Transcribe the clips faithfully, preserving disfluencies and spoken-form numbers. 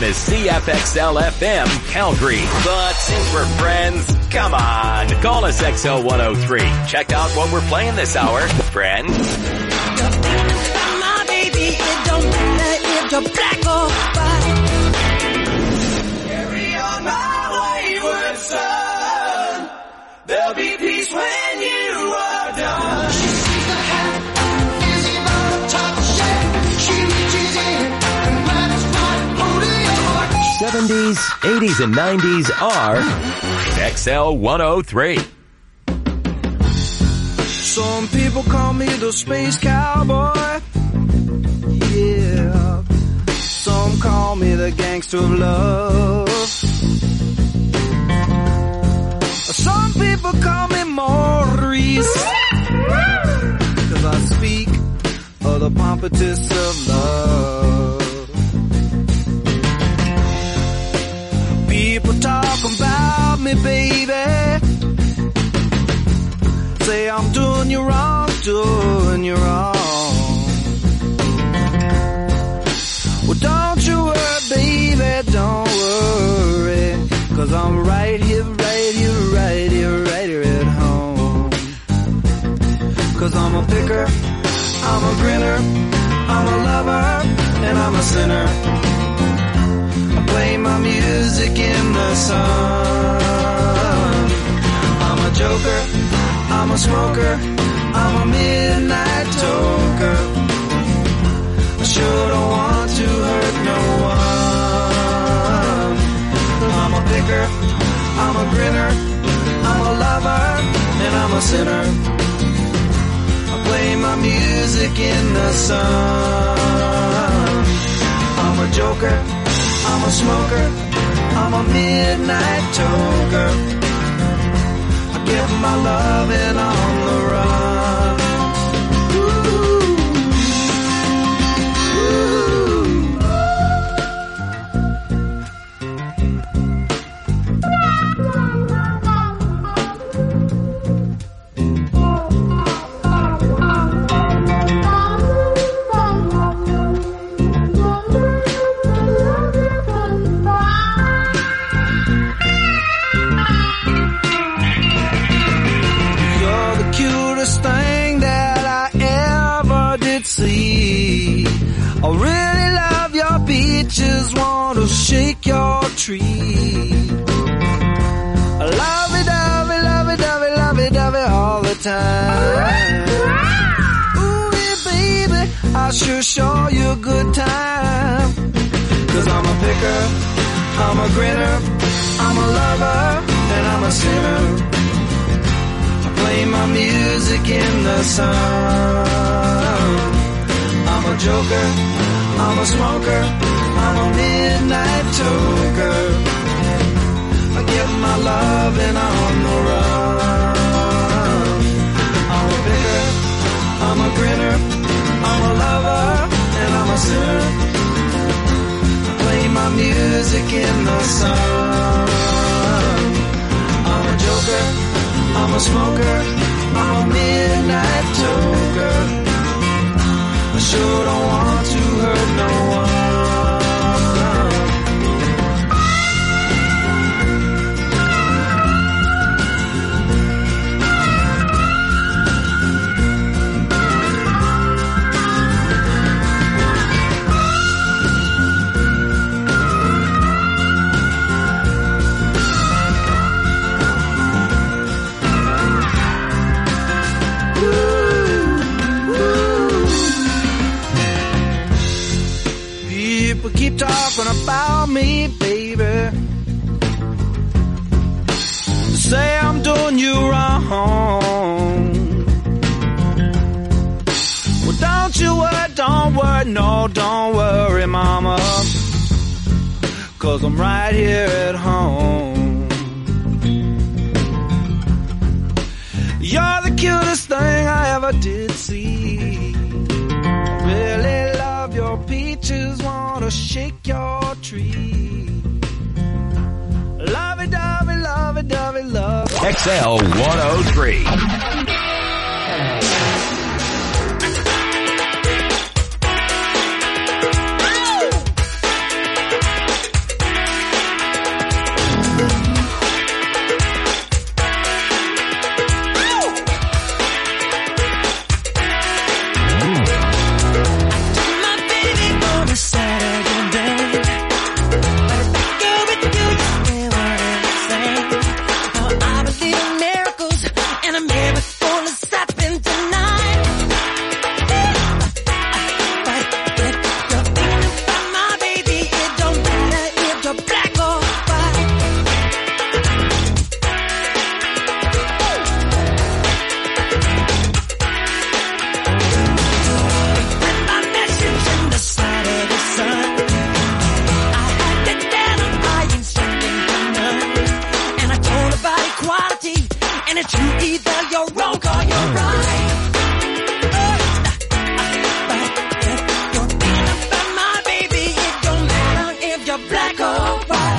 is C F X L F M Calgary. But since we're friends, come on, call us X L one oh three. Check out what we're playing this hour, friends. My baby, it don't matter if you're black or white. Carry on my wayward son. There'll be peace when you are done. She sees the hat, busy on the top shelf. She reaches in and grabs my holding your heart. seventies, eighties, and nineties are X L one oh three. Some people call me the space cowboy. Yeah. Some call me the gangster of love. Some people call me Maurice, 'cause I speak of the pompatus of love. People talk about me, baby. Say I'm doing you wrong, doing you wrong. Well, don't you worry, baby, don't worry. 'Cause I'm right here, right here, right here, right here at home. 'Cause I'm a picker, I'm a grinner, I'm a lover, and I'm a sinner. I play my music in the sun. I'm a joker, I'm a smoker, I'm a midnight toker. I sure don't want to hurt no one. I'm a picker, I'm a grinner, I'm a lover, and I'm a sinner. I play my music in the sun. I'm a joker, I'm a smoker, I'm a midnight toker. I get my loving on the run. I really love your beaches, want to shake your tree. Lovey-dovey, lovey-dovey, lovey-dovey all the time. Ooh, yeah, baby, I'll sure show you a good time. 'Cause I'm a picker, I'm a grinner, I'm a lover, and I'm a sinner. I play my music in the sun. I'm a joker, I'm a smoker, I'm a midnight toker. I get my loving on the run. I'm a picker, I'm a grinner, I'm a lover, and I'm a sinner. I play my music in the sun. I'm a joker, I'm a smoker, I'm a midnight toker. I sure don't want to hurt no one. Keep talking about me, baby. Say I'm doing you wrong. Well, don't you worry, don't worry, no, don't worry, mama. 'Cause I'm right here at home. You're the cutest thing I ever did see. Really love your peaches, wanna shake your tree. Lovey-dovey, lovey-dovey, love. X L one oh three. and it's you, either you're wrong or you're right. You're thinking about my baby, it don't matter if you're black or white.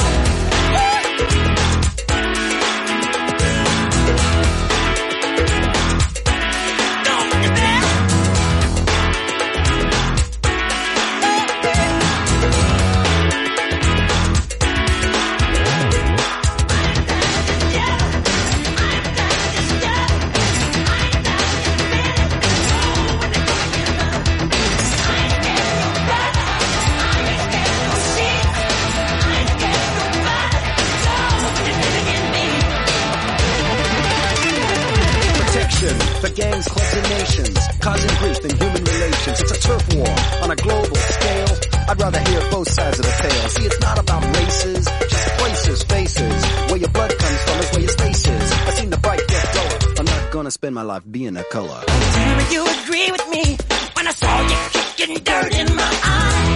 For gangs, clubs, and nations, causing grief in human relations. It's a turf war on a global scale. I'd rather hear both sides of the tale. See, it's not about races, just places, faces. Where your blood comes from is where your space is. I've seen the bright get duller. I'm not gonna spend my life being a color. Tell me you agree with me when I saw you kicking dirt in my eye.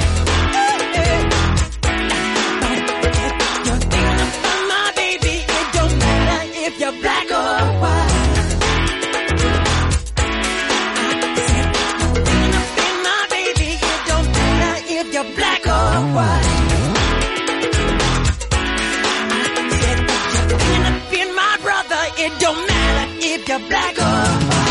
You're thinking about my baby, it don't matter if you're black or white. You're black or white. Said you're thinking of being my brother. It don't matter if you're black or white.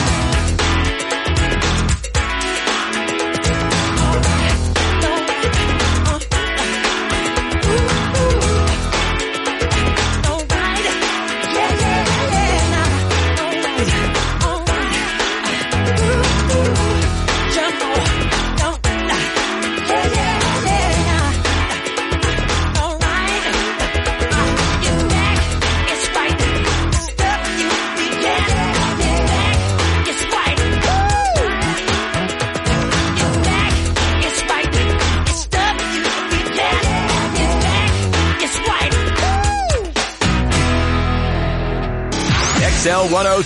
X L one oh.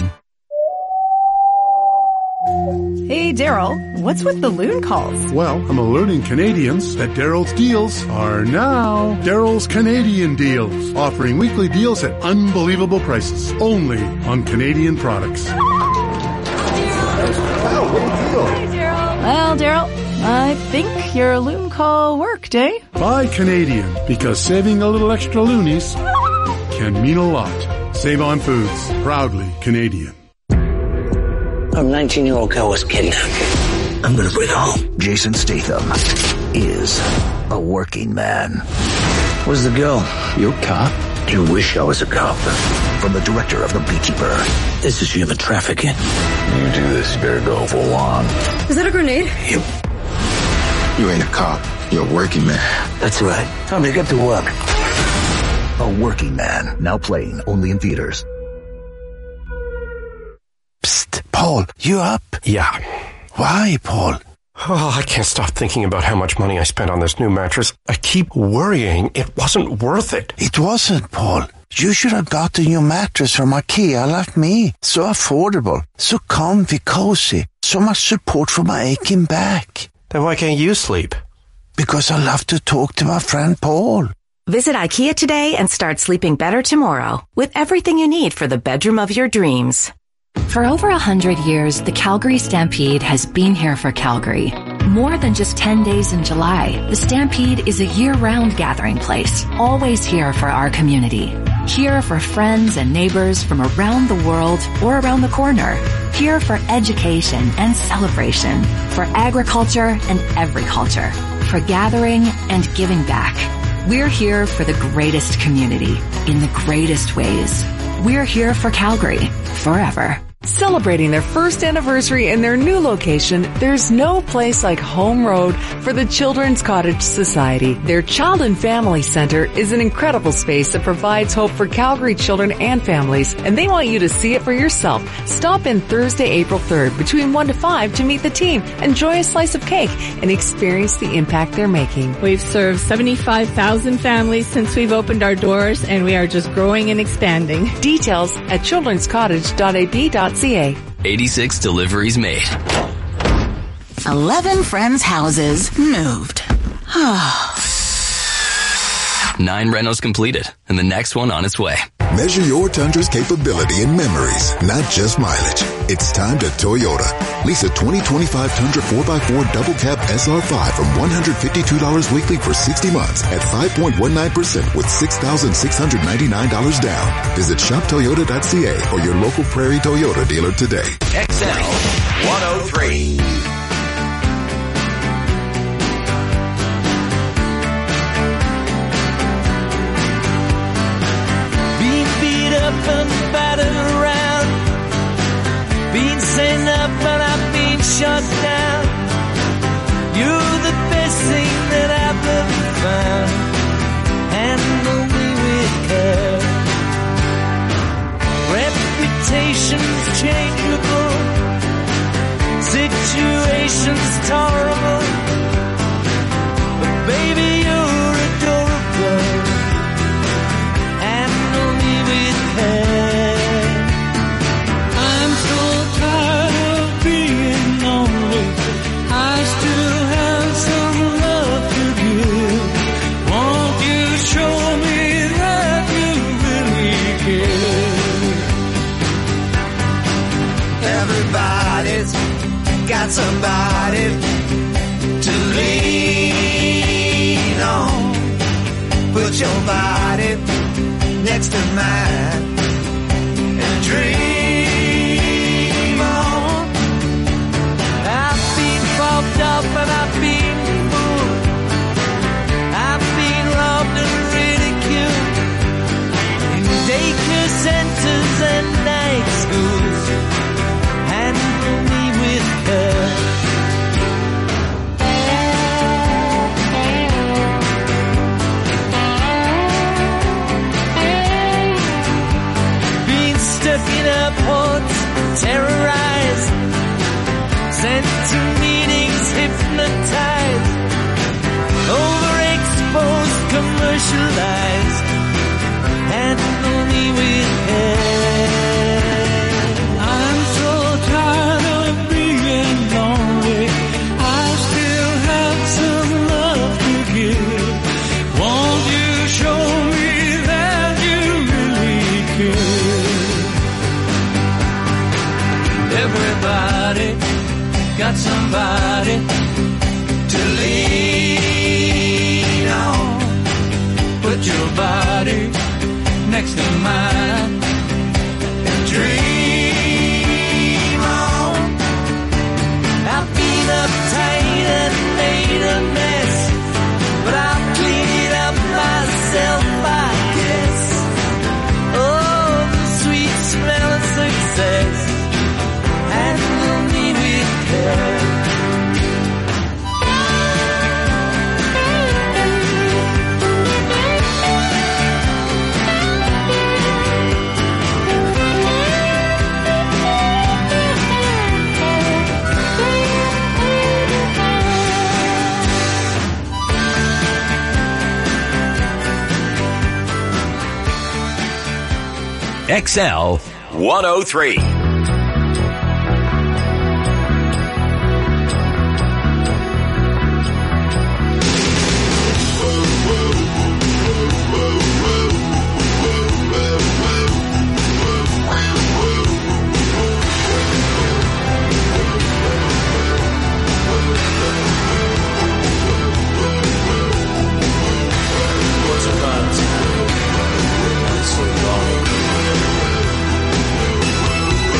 Hey, Daryl, what's with the loon calls? Well, I'm alerting Canadians that Daryl's deals are now Daryl's Canadian Deals, offering weekly deals at unbelievable prices, only on Canadian products. Well, Daryl, I think your loon call worked, eh? Buy Canadian, because saving a little extra loonies can mean a lot. Save on Foods, proudly Canadian. A nineteen-year-old girl was kidnapped. I'm gonna bring her home. Jason Statham is a working man. Where's the girl? You a cop? You wish I was a cop. From the director of The Beekeeper. This is human trafficking. You do this, you better go full on. Is that a grenade? You. You ain't a cop. You're a working man. That's right. Time to get to work. A Working Man, now playing only in theaters. Psst, Paul, you up? Yeah. Why, Paul? Oh, I can't stop thinking about how much money I spent on this new mattress. I keep worrying it wasn't worth it. It wasn't, Paul. You should have got the new mattress from IKEA like me. So affordable, so comfy, cozy, so much support for my aching back. Then why can't you sleep? Because I love to talk to my friend Paul. Visit IKEA today and start sleeping better tomorrow with everything you need for the bedroom of your dreams. For over a hundred years, the Calgary Stampede has been here for Calgary. More than just ten days in July, the Stampede is a year-round gathering place, always here for our community. Here for friends and neighbors from around the world or around the corner. Here for education and celebration, for agriculture and every culture, for gathering and giving back. We're here for the greatest community, in the greatest ways. We're here for Calgary, forever. Celebrating their first anniversary in their new location, there's no place like Home Road for the Children's Cottage Society. Their Child and Family Center is an incredible space that provides hope for Calgary children and families, and they want you to see it for yourself. Stop in Thursday, April third between one to five to meet the team, enjoy a slice of cake, and experience the impact they're making. We've served seventy-five thousand families since we've opened our doors, and we are just growing and expanding. Details at children's cottage dot a b dot c a. eighty-six deliveries made. eleven friends' houses moved. Nine renos completed, and the next one on its way. Measure your Tundra's capability in memories, not just mileage. It's time to Toyota. Lease a twenty twenty-five Tundra four by four Double Cab S R five from one hundred fifty-two dollars weekly for sixty months at five point one nine percent with six thousand six hundred ninety-nine dollars down. Visit shop toyota dot c a or your local Prairie Toyota dealer today. X L one oh three. And battered around, been sent up and I've been shut down. You're the best thing that I've ever found. Handle me with care. Reputation's changeable, situation's tolerable, but baby you're adorable. Handle me with I'm so tired of being lonely. I still have some love to give. Won't you show me that you really care? Everybody's got somebody to lean on. Put your body next to mine and dream on. I've been bumped up and I've been fooled. I've been robbed and ridiculed in daycare centers and night schools. Handle me with care. Stuck in airports, terrorized, sent to meetings, hypnotized, overexposed, commercialized. Handle me with care. I'm so tired of being lonely. I still have some love to give. Won't you show me that you really care? Everybody got somebody to lean on. Put your body next to mine and dream on. I've been uptight and made a mess, but I'll clean it up myself, I guess. Oh, the sweet smell of success. Handle me with care. X L one oh three. What's about? Not so long.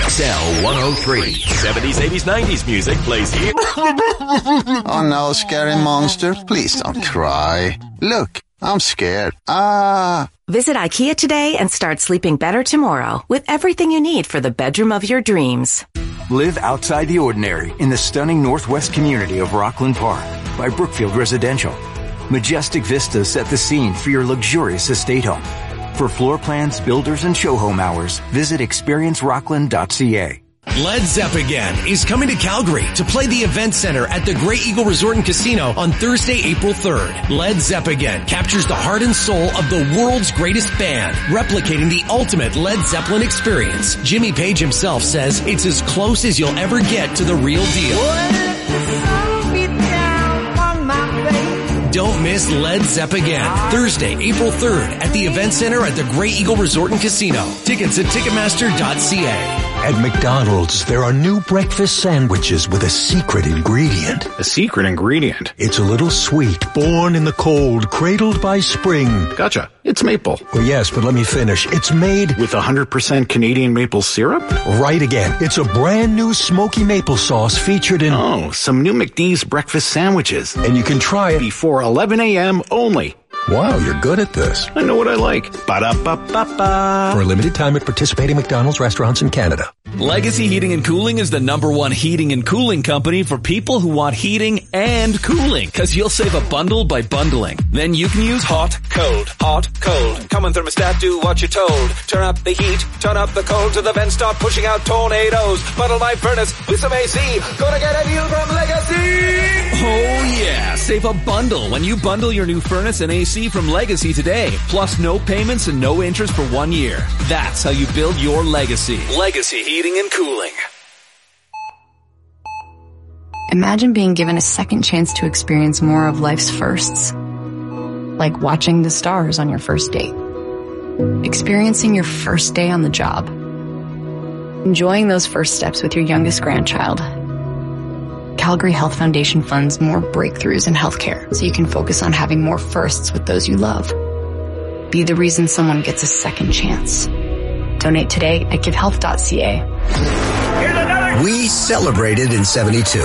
X L one oh three. seventies, eighties, nineties music plays here. Oh no, scary monster. Please don't cry. Look, I'm scared. Ah. Visit IKEA today and start sleeping better tomorrow with everything you need for the bedroom of your dreams. Live outside the ordinary in the stunning northwest community of Rockland Park by Brookfield Residential. Majestic vistas set the scene for your luxurious estate home. For floor plans, builders, and show home hours, visit experience rockland dot c a. Led Zeppelin is coming to Calgary to play the Event Center at the Great Eagle Resort and Casino on Thursday, April third. Led Zeppelin captures the heart and soul of the world's greatest band, replicating the ultimate Led Zeppelin experience. Jimmy Page himself says it's as close as you'll ever get to the real deal. Don't miss Led Zeppelin, Thursday, April third at the Event Center at the Great Eagle Resort and Casino. Tickets at ticketmaster dot c a. At McDonald's, there are new breakfast sandwiches with a secret ingredient. A secret ingredient? It's a little sweet, born in the cold, cradled by spring. Gotcha. It's maple. Well, yes, but let me finish. It's made with one hundred percent Canadian maple syrup? Right again. It's a brand new smoky maple sauce featured in... Oh, some new McD's breakfast sandwiches. And you can try it before eleven a.m. only. Wow, you're good at this. I know what I like. Ba-da-ba-ba-ba. For a limited time at participating McDonald's restaurants in Canada. Legacy Heating and Cooling is the number one heating and cooling company for people who want heating and cooling, because you'll save a bundle by bundling. Then you can use hot, cold, hot, cold. Common thermostat, do what you're told. Turn up the heat, turn up the cold to the vents, start pushing out tornadoes. Bundle my furnace with some A C. Gonna get a deal from Legacy. Oh yeah, save a bundle when you bundle your new furnace and A C from Legacy today. Plus no payments and no interest for one year. That's how you build your legacy. Legacy Heating and Cooling. Imagine being given a second chance to experience more of life's firsts. Like watching the stars on your first date. Experiencing your first day on the job. Enjoying those first steps with your youngest grandchild. Calgary Health Foundation funds more breakthroughs in healthcare so you can focus on having more firsts with those you love. Be the reason someone gets a second chance. Donate today at give health dot c a. We celebrated in seventy-two.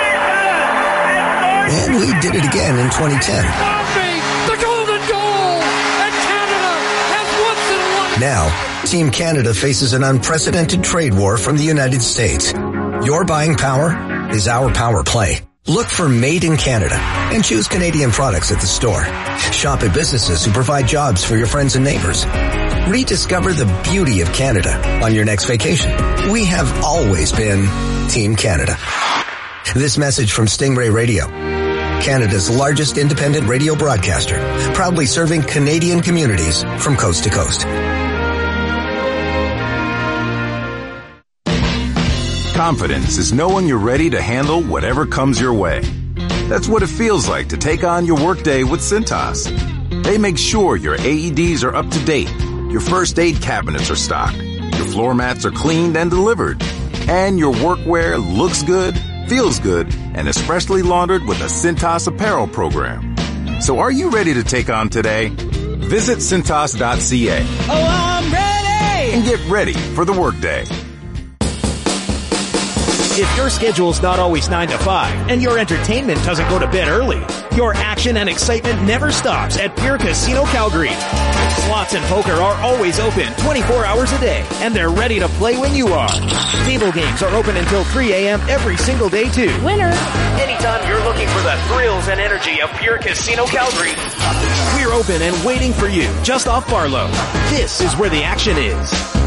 And we did it again in twenty ten. The golden goal! And Canada has once in a lifetime. Now, Team Canada faces an unprecedented trade war from the United States. Your buying power is our power play. Look for Made in Canada and choose Canadian products at the store. Shop at businesses who provide jobs for your friends and neighbors. Rediscover the beauty of Canada on your next vacation. We have always been Team Canada. This message from Stingray Radio, Canada's largest independent radio broadcaster, proudly serving Canadian communities from coast to coast. Confidence is knowing you're ready to handle whatever comes your way. That's what it feels like to take on your workday with Cintas. They make sure your A E Ds are up to date, your first aid cabinets are stocked, your floor mats are cleaned and delivered, and your workwear looks good, feels good, and is freshly laundered with a Cintas apparel program. So are you ready to take on today? Visit cintas dot c a. Oh, I'm ready! And get ready for the workday. If your schedule's not always nine to five and your entertainment doesn't go to bed early, your action and excitement never stops at Pure Casino Calgary. Slots and poker are always open twenty-four hours a day, and they're ready to play when you are. Table games are open until three a.m. every single day, too. Winner! Anytime you're looking for the thrills and energy of Pure Casino Calgary, we're open and waiting for you just off Barlow. This is where the action is.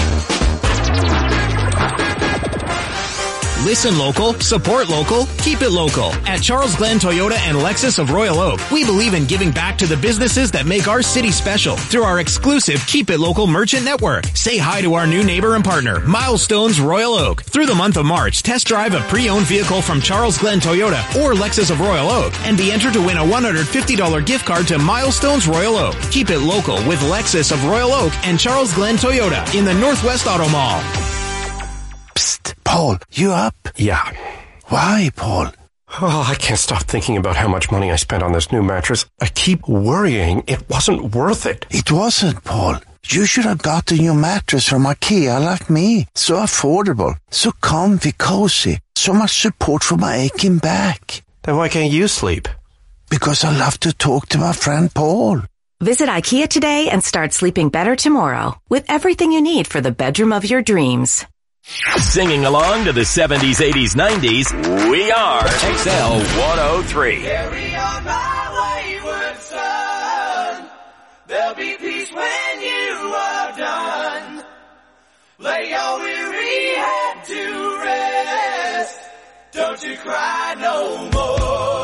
Listen local, support local, keep it local. At Charles Glenn Toyota and Lexus of Royal Oak, we believe in giving back to the businesses that make our city special through our exclusive Keep It Local merchant network. Say hi to our new neighbor and partner, Milestones Royal Oak. Through the month of March, test drive a pre-owned vehicle from Charles Glenn Toyota or Lexus of Royal Oak and be entered to win a one hundred fifty dollars gift card to Milestones Royal Oak. Keep it local with Lexus of Royal Oak and Charles Glenn Toyota in the Northwest Auto Mall. Psst, Paul, you up? Yeah. Why, Paul? Oh, I can't stop thinking about how much money I spent on this new mattress. I keep worrying it wasn't worth it. It wasn't, Paul. You should have gotten your mattress from IKEA like me. So affordable, so comfy, cozy, so much support for my aching back. Then why can't you sleep? Because I love to talk to my friend Paul. Visit IKEA today and start sleeping better tomorrow with everything you need for the bedroom of your dreams. Singing along to the seventies, eighties, nineties, we are X L one oh three. Carry on my wayward son. There'll be peace when you are done. Lay your weary head to rest. Don't you cry no more.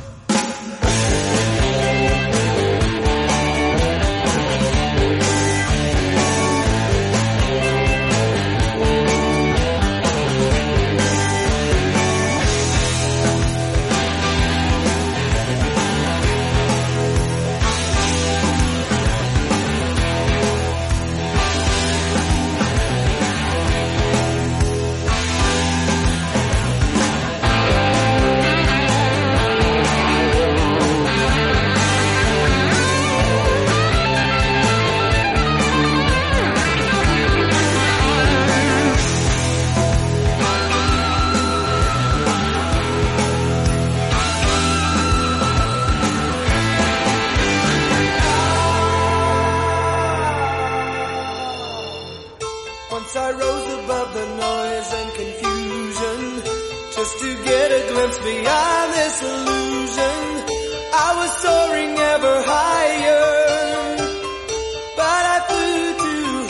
I rose above the noise and confusion just to get a glimpse beyond this illusion. I was soaring ever higher, but I flew too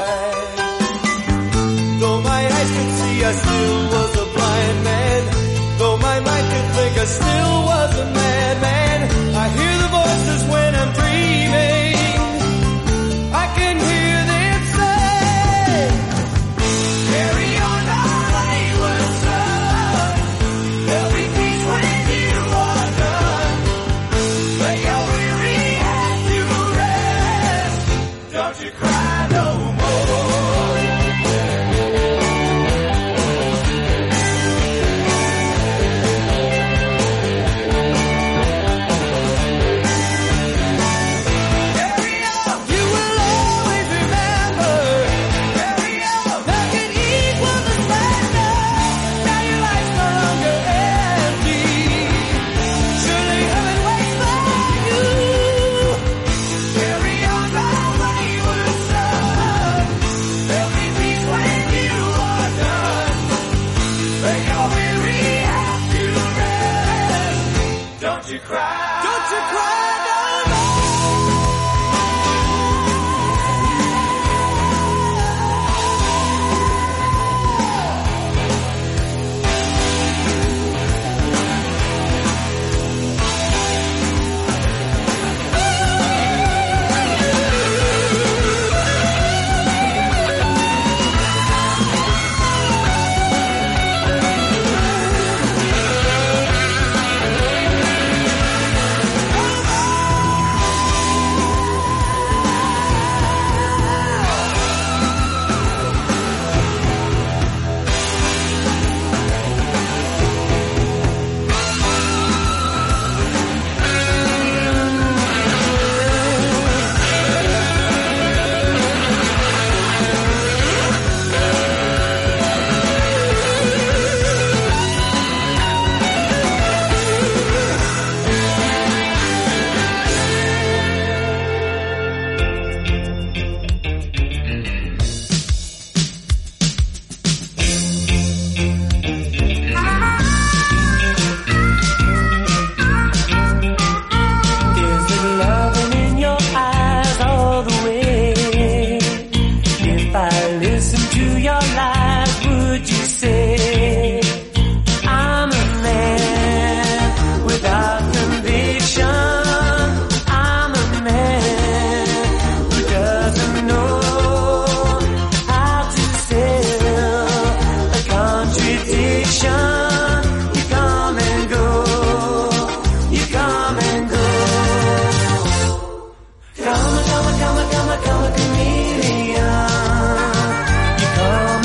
high. Though my eyes could see, I still was a blind man. Though my mind could think, I still was a madman. I hear the voices when I'm dreaming. I can hear them say, carry on our wayward son. There'll be peace when you are done. Lay your weary head to rest. Don't you cry no more. Come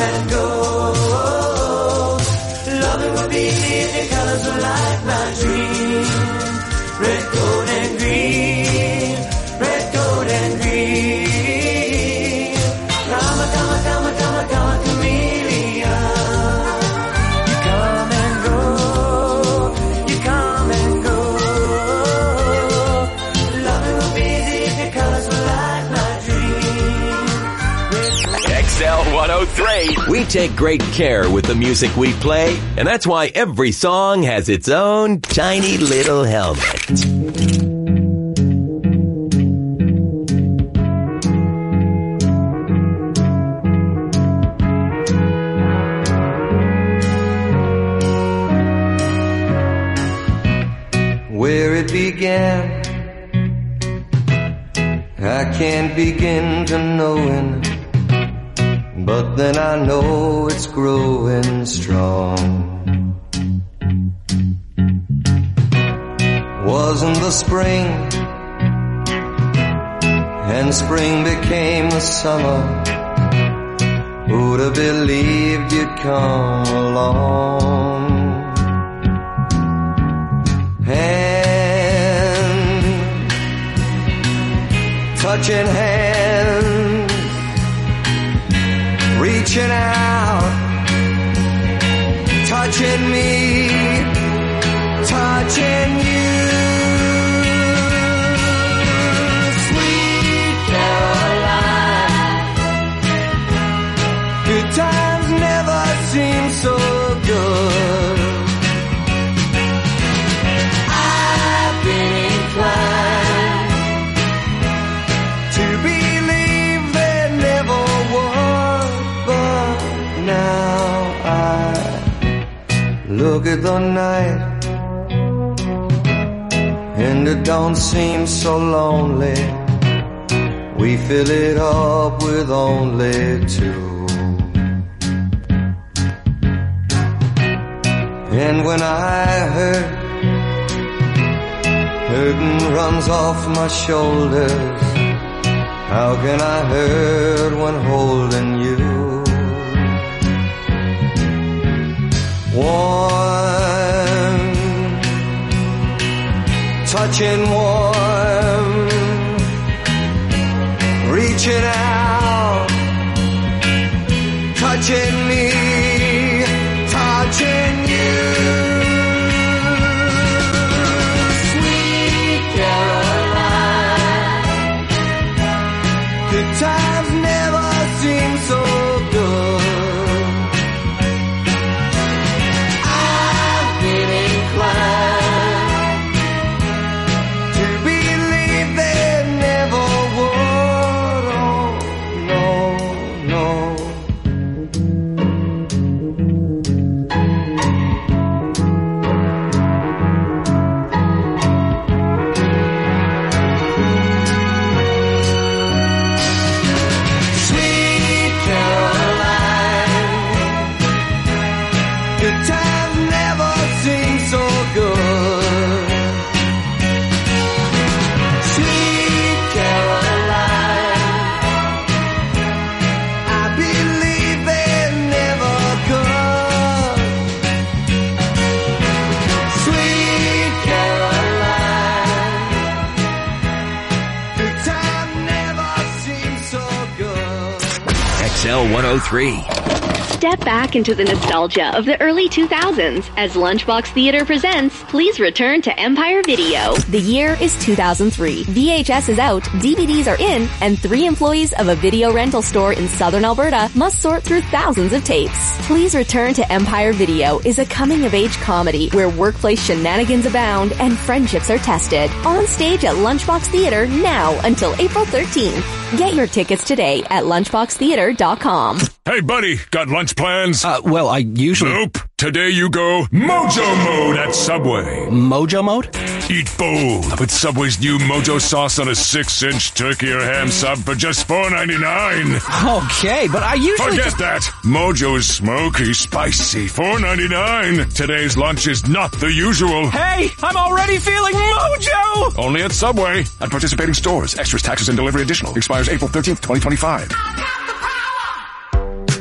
and gold. Loving would be the colors of life, my dream. Red, gold, and green. Red, gold, and green. Come, come, come, come, come, chameleon. You come and go. You come and go. Loving would be the colors of life, my dream. X L one oh three. We take great care with the music we play, and that's why every song has its own tiny little helmet. Where it began, I can't begin to knowing, but then I know it's growing strong. Wasn't the spring, and spring became the summer. Who'd have believed you'd come along? Hand, touching hands, reaching out, touching me, touching you. Sweet Caroline, good times never seem so good. I've been inclined to believe there never was, but now I look at the night and it don't seem so lonely. We fill it up with only two. And when I hurt, hurting runs off my shoulders. How can I hurt when holding you? Warm, touching warm, reaching out, touching me, touching you. Sweet Caroline, good times never seem so good. I've been inclined to believe there never would. Oh, no, no. Sweet Caroline, good times never seem so good. Sweet Caroline, I believe they never could. Sweet Caroline, good times never seem so good. X L one oh three. Step back into the nostalgia of the early two thousands as Lunchbox Theater presents Please Return to Empire Video. The year is two thousand three. V H S is out, D V Ds are in, and three employees of a video rental store in southern Alberta must sort through thousands of tapes. Please Return to Empire Video is a coming-of-age comedy where workplace shenanigans abound and friendships are tested. On stage at Lunchbox Theater now until April thirteenth. Get your tickets today at lunchbox theater dot com. Hey, buddy, got lunch plans? Uh, well, I usually... Nope. Today you go Mojo Mode at Subway. Mojo Mode? Eat bold with Subway's new Mojo sauce on a six-inch turkey or ham sub for just four ninety-nine. Okay, but I usually Forget just... that. Mojo is smoky, spicy, four ninety-nine. Today's lunch is not the usual. Hey, I'm already feeling mojo! Only at Subway. At participating stores. Extras, taxes, and delivery additional. Expires April thirteenth, twenty twenty-five.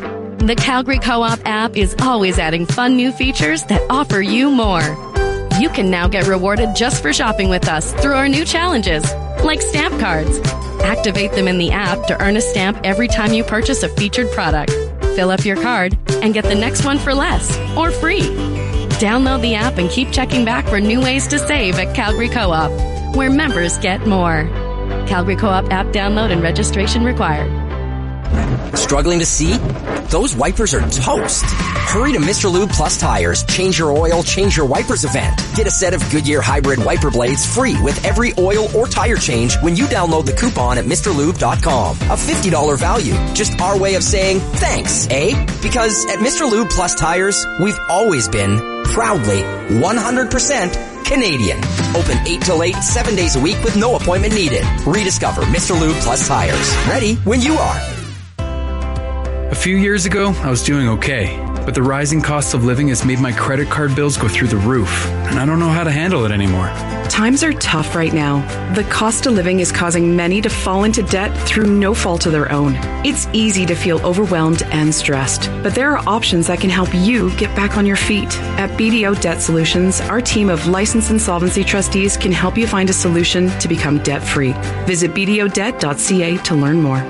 The Calgary Co-op app is always adding fun new features that offer you more. You can now get rewarded just for shopping with us through our new challenges, like stamp cards. Activate them in the app to earn a stamp every time you purchase a featured product. Fill up your card and get the next one for less or free. Download the app and keep checking back for new ways to save at Calgary Co-op, where members get more. Calgary Co-op app download and registration required. Struggling to see? Those wipers are toast. Hurry to Mister Lube Plus Tires. Change your oil, change your wipers event. Get a set of Goodyear hybrid wiper blades free with every oil or tire change when you download the coupon at Mr Lube dot com. A fifty dollars value. Just our way of saying thanks, eh? Because at Mister Lube Plus Tires, we've always been proudly one hundred percent Canadian. Open eight till eight, seven days a week with no appointment needed. Rediscover Mister Lube Plus Tires. Ready when you are. A few years ago, I was doing okay, but the rising cost of living has made my credit card bills go through the roof, and I don't know how to handle it anymore. Times are tough right now. The cost of living is causing many to fall into debt through no fault of their own. It's easy to feel overwhelmed and stressed, but there are options that can help you get back on your feet. At B D O Debt Solutions, our team of licensed insolvency trustees can help you find a solution to become debt-free. Visit b d o debt dot c a to learn more.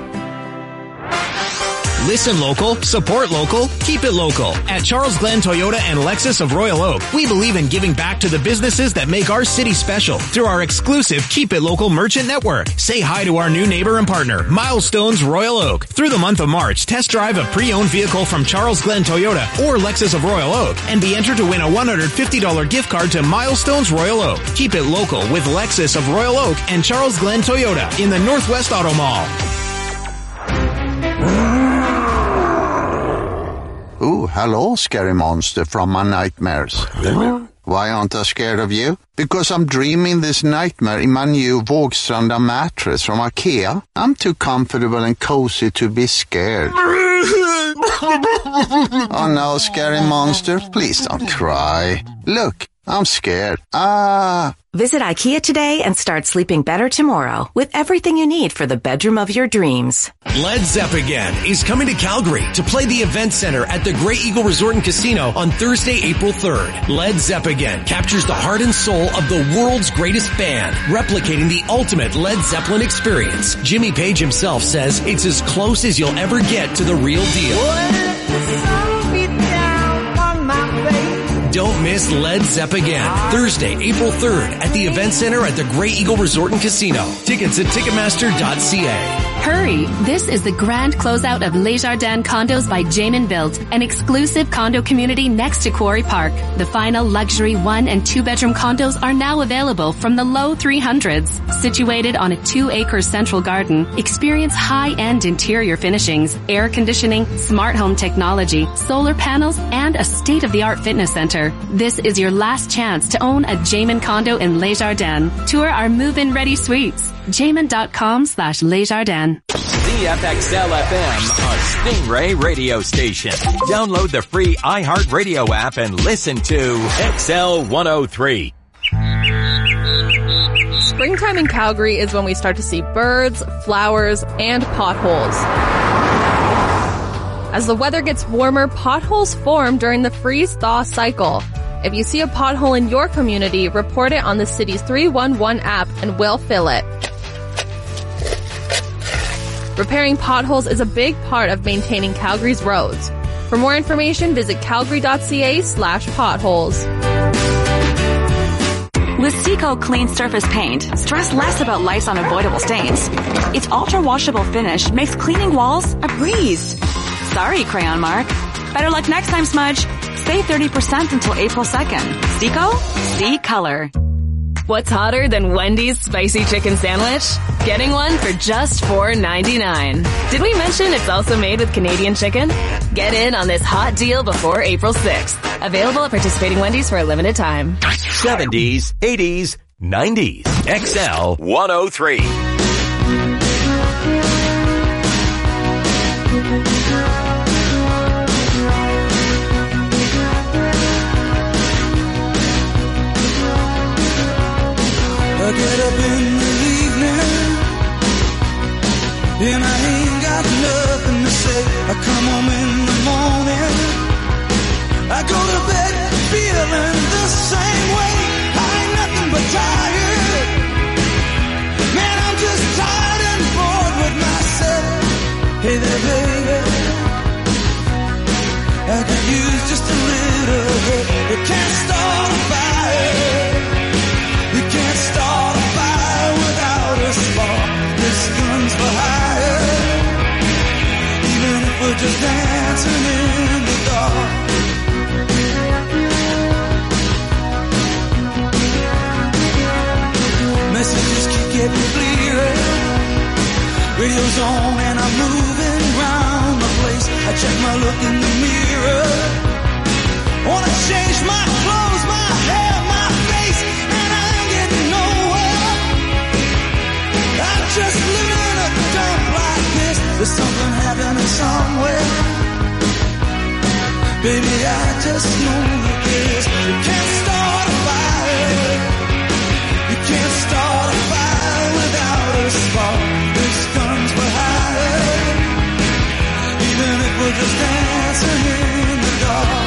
Listen local, support local, keep it local. At Charles Glenn Toyota and Lexus of Royal Oak, we believe in giving back to the businesses that make our city special through our exclusive Keep It Local merchant network. Say hi to our new neighbor and partner, Milestones Royal Oak. Through the month of March, test drive a pre-owned vehicle from Charles Glenn Toyota or Lexus of Royal Oak and be entered to win a one hundred fifty dollars gift card to Milestones Royal Oak. Keep it local with Lexus of Royal Oak and Charles Glenn Toyota in the Northwest Auto Mall. Ooh, hello, scary monster from my nightmares. Why aren't I scared of you? Because I'm dreaming this nightmare in my new Vågstranda mattress from IKEA. I'm too comfortable and cozy to be scared. Oh no, scary monster, please don't cry. Look, I'm scared. Ah. Visit IKEA today and start sleeping better tomorrow with everything you need for the bedroom of your dreams. Led Zeppelin is coming to Calgary to play the Event Center at the Great Eagle Resort and Casino on Thursday, April third. Led Zeppelin captures the heart and soul of the world's greatest band, replicating the ultimate Led Zeppelin experience. Jimmy Page himself says it's as close as you'll ever get to the real deal. Don't miss Led Zeppelin, Thursday, April third at the Event Center at the Great Eagle Resort and Casino. Tickets at Ticketmaster dot c a. Hurry! This is the grand closeout of Les Jardins Condos by Jamin Built, an exclusive condo community next to Quarry Park. The final luxury one and two bedroom condos are now available from the low three hundreds. Situated on a two acre central garden, experience high-end interior finishings, air conditioning, smart home technology, solar panels, and a state-of-the-art fitness center. This is your last chance to own a Jamin condo in Les Jardins. Tour our move-in ready suites. Jamin.com slash Les Jardins. C F X L F M, a Stingray radio station. Download the free iHeartRadio app and listen to X L one oh three. Springtime in Calgary is when we start to see birds, flowers, and potholes. As the weather gets warmer, potholes form during the freeze-thaw cycle. If you see a pothole in your community, report it on the city's three one one app and we'll fill it. Repairing potholes is a big part of maintaining Calgary's roads. For more information, visit calgary dot c a slash potholes. With Seco Clean Surface Paint, stress less about life's unavoidable stains. Its ultra-washable finish makes cleaning walls a breeze. Sorry, Crayon Mark. Better luck next time, Smudge. Save thirty percent until April second. Seco? See color. What's hotter than Wendy's spicy chicken sandwich? Getting one for just four ninety-nine. Did we mention it's also made with Canadian chicken? Get in on this hot deal before April sixth. Available at participating Wendy's for a limited time. seventies, eighties, nineties. X L one oh three. I get up in the evening and I ain't got nothing to say. I come home in the morning and use just a little hit. You can't start a fire. You can't start a fire without a spark. This gun's for hire. Even if we're just dancing in the dark. Messages keep getting clearer. Radio's on and I'm moving round the place. I check my look in the mirror. Wanna change my clothes, my hair, my face, and I ain't getting nowhere. I'm just living in a dump like this. There's something happening somewhere. Baby, I just know that this. You can't start a fire. You can't start a fire without a spark. This gun's for hire. Even if we're just dancing in the dark.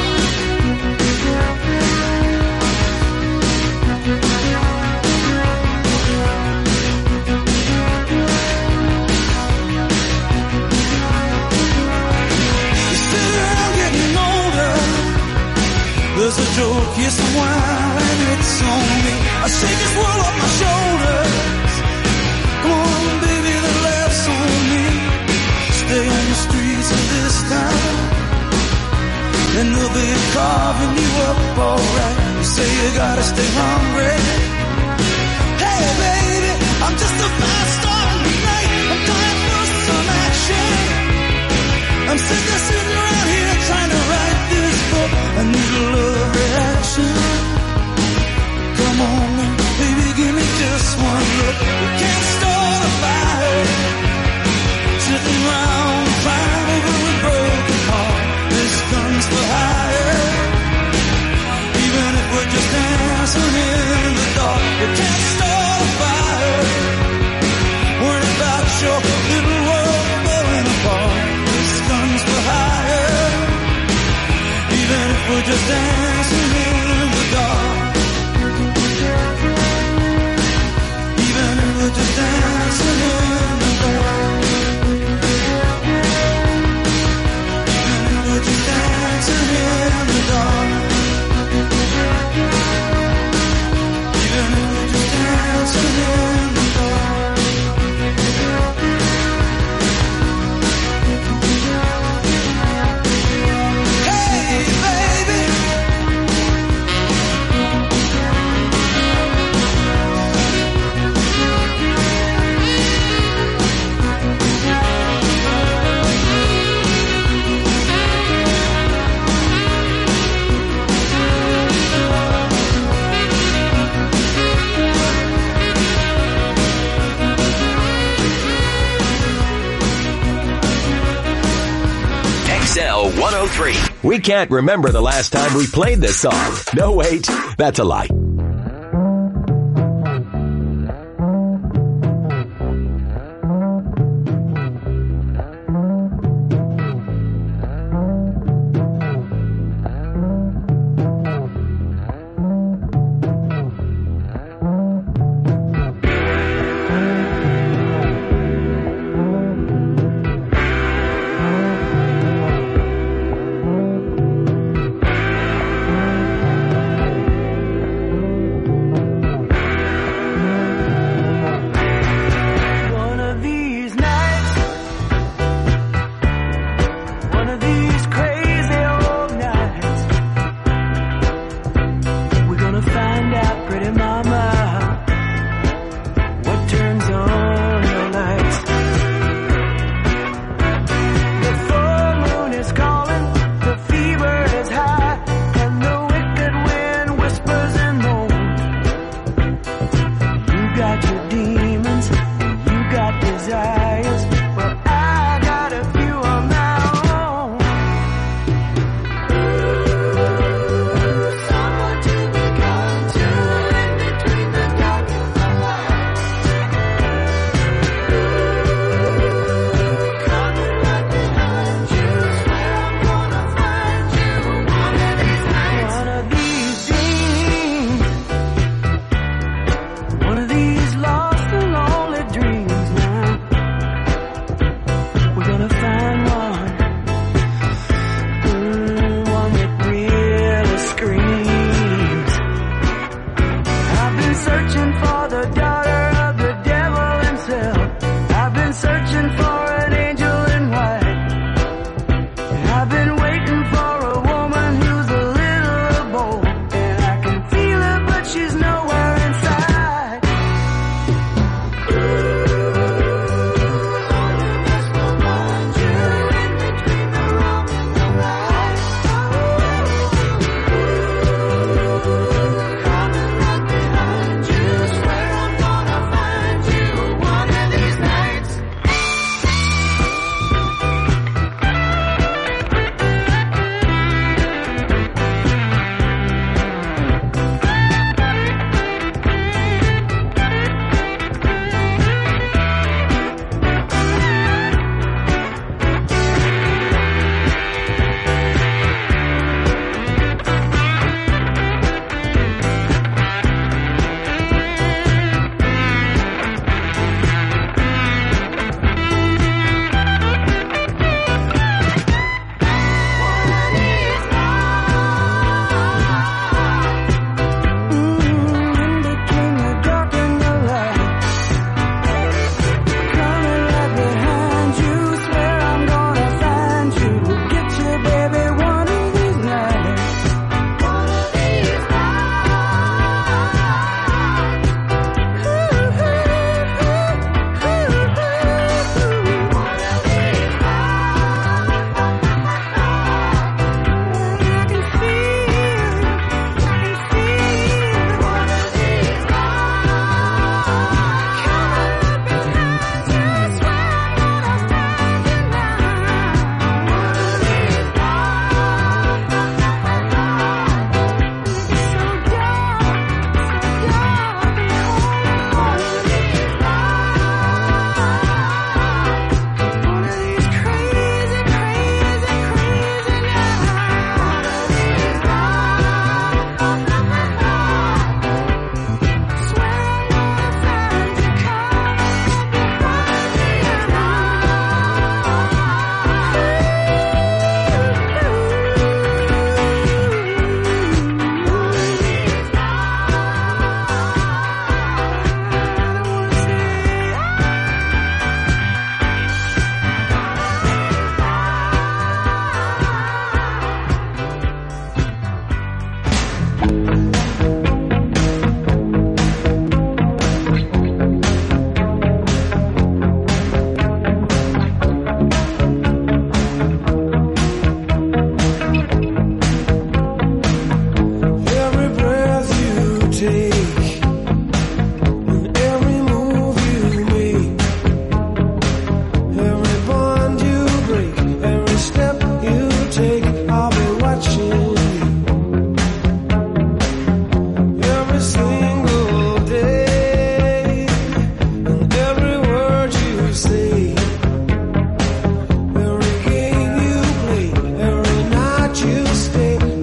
You sit around getting older. There's a joke, yes, a while, and it's on me. I shake this world off my shoulders. Come on, baby, the laughs on me. Stay on the streets of this town, and they'll be carving you up alright. You say you gotta stay hungry. Hey, baby, I'm just a fast star tonight. I'm dying for some action. I'm sick of sitting around here trying to write this book. I need a love reaction. Come on, baby, give me just one look. We can't start a fire. Sitting around crying over a broken heart. This gun's for hire. Even if we're just dancing in the dark. We can't start a fire. Worried about your little world falling apart. This gun's for hire. Even if we're just dancing in the dark. Even if we're just dancing in the dark. Even if we're just dancing in the dark. Even if we're just dancing in the dark. Hey, baby. X L one oh three. We can't remember the last time we played this song. No, wait, that's a lie.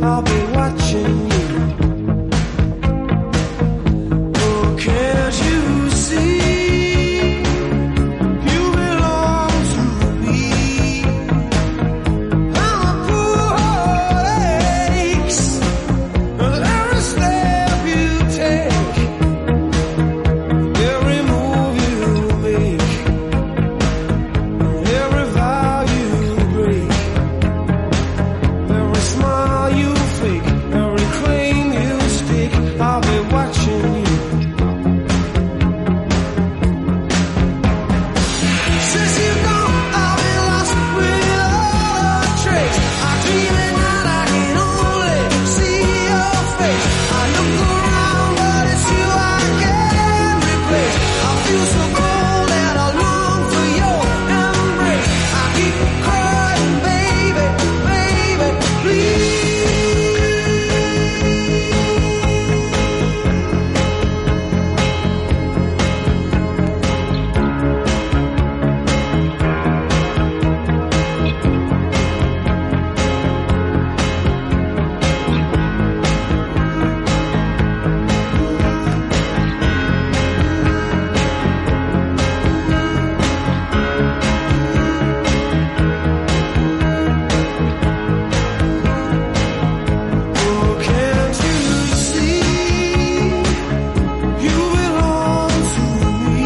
I'll be watching you. Oh, can't you see? You belong to me. I'm a poor heart aches. Every step you take, every move you make, every vow you break, every smile you fake, every claim you stake, I'll be watching you. Since you've gone, I've been lost without a trace. I dream at night, I can only see your face. I look around, but it's you I can't replace. I feel so cold and I long for your embrace. I keep crying, baby, baby, please. Oh, can't you see? You belong to me.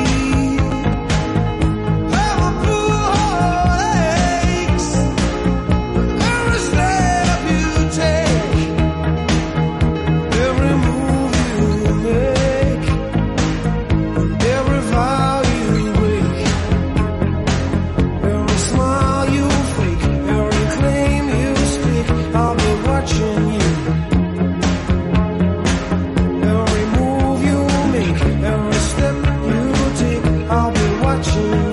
Every poor heart aches. Every step you take, every move you make, every vow you break, every smile you fake, every claim you stake, I'll be watching you. Every move you make, every step you take, I'll be watching you.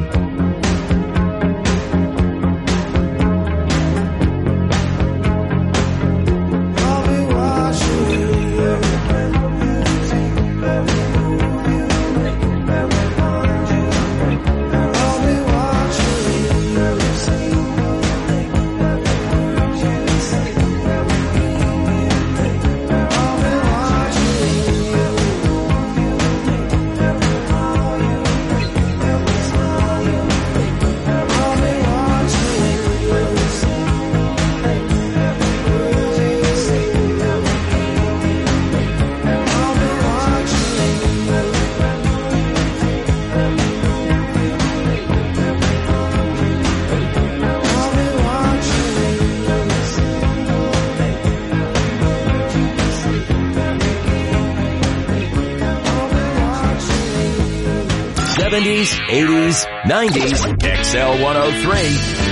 I'll be watching you. Every step you take, every move you make, every bond you break, I'll be watching you. Every scene you make, every word you say, every dream you make, I'll be watching you. Every move you make, every vow you break, every smile you fake, I'll be watching you. Every scene you make, every word you say, every dream you make, I'll be watching you. Every breath you take, every move you make, every bond you break, I'll be watching you. Every scene you make, every word you say, every dream you make, I'll be watching you. seventies, eighties, nineties, X L one oh three.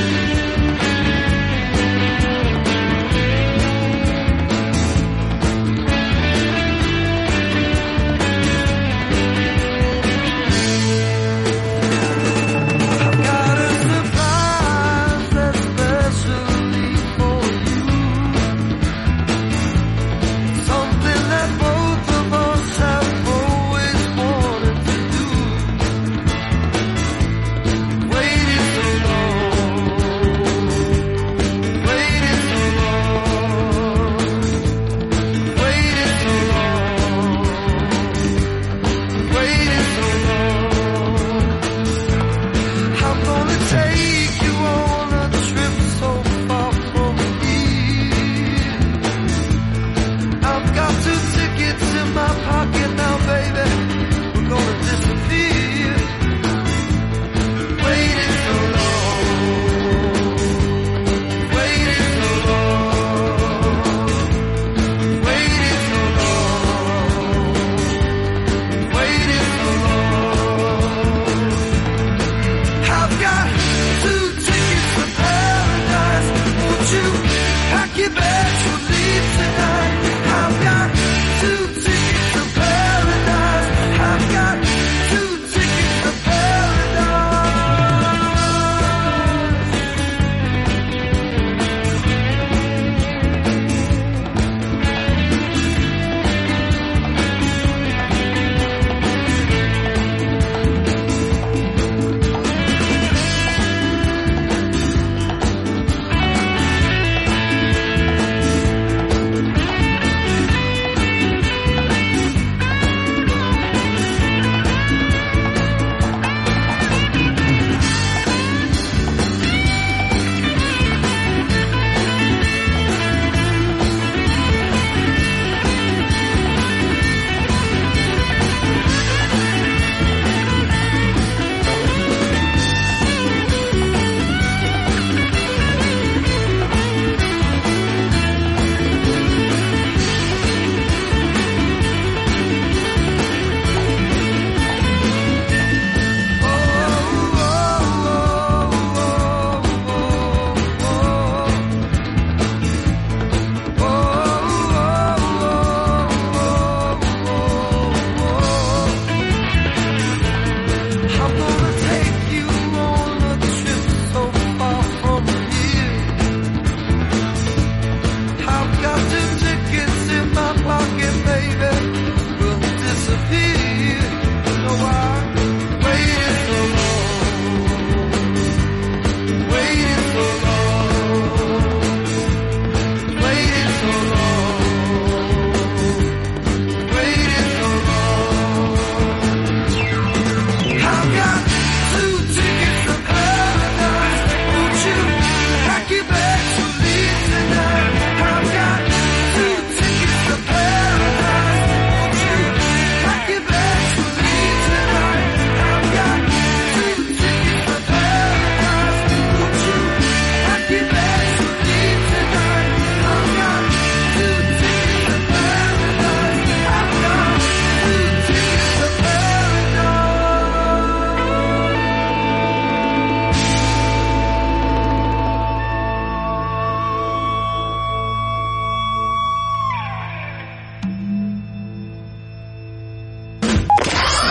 Got a surprise that's especially for you. Something that both of us have always wanted to do. Waited so long, waited so long, waited so long, waited so long. I'm gonna take you on a trip so far from here. I've got two tickets in my pocket now, baby. We're gonna disappear. Waited so long, waited so long, waited so long, waited so long. I've got two tickets to paradise. Won't you pack your bags, we'll leave tonight? I've got two tickets to paradise.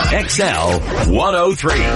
X L one oh three.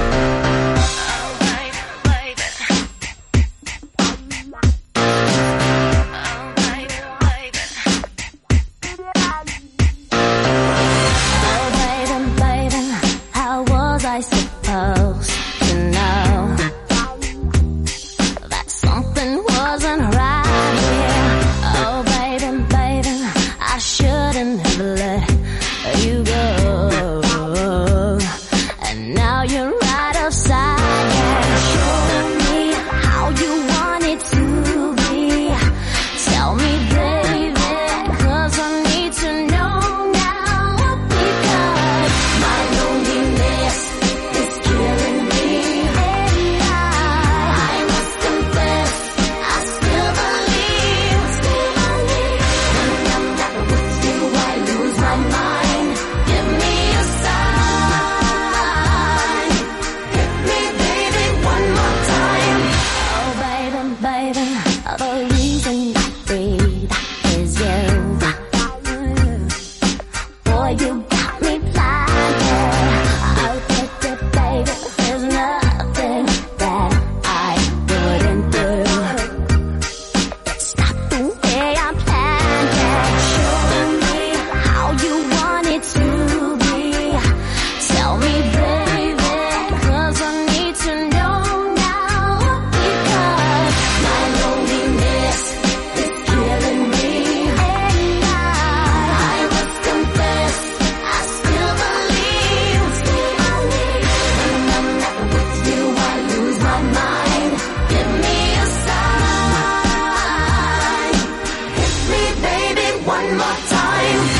One more time.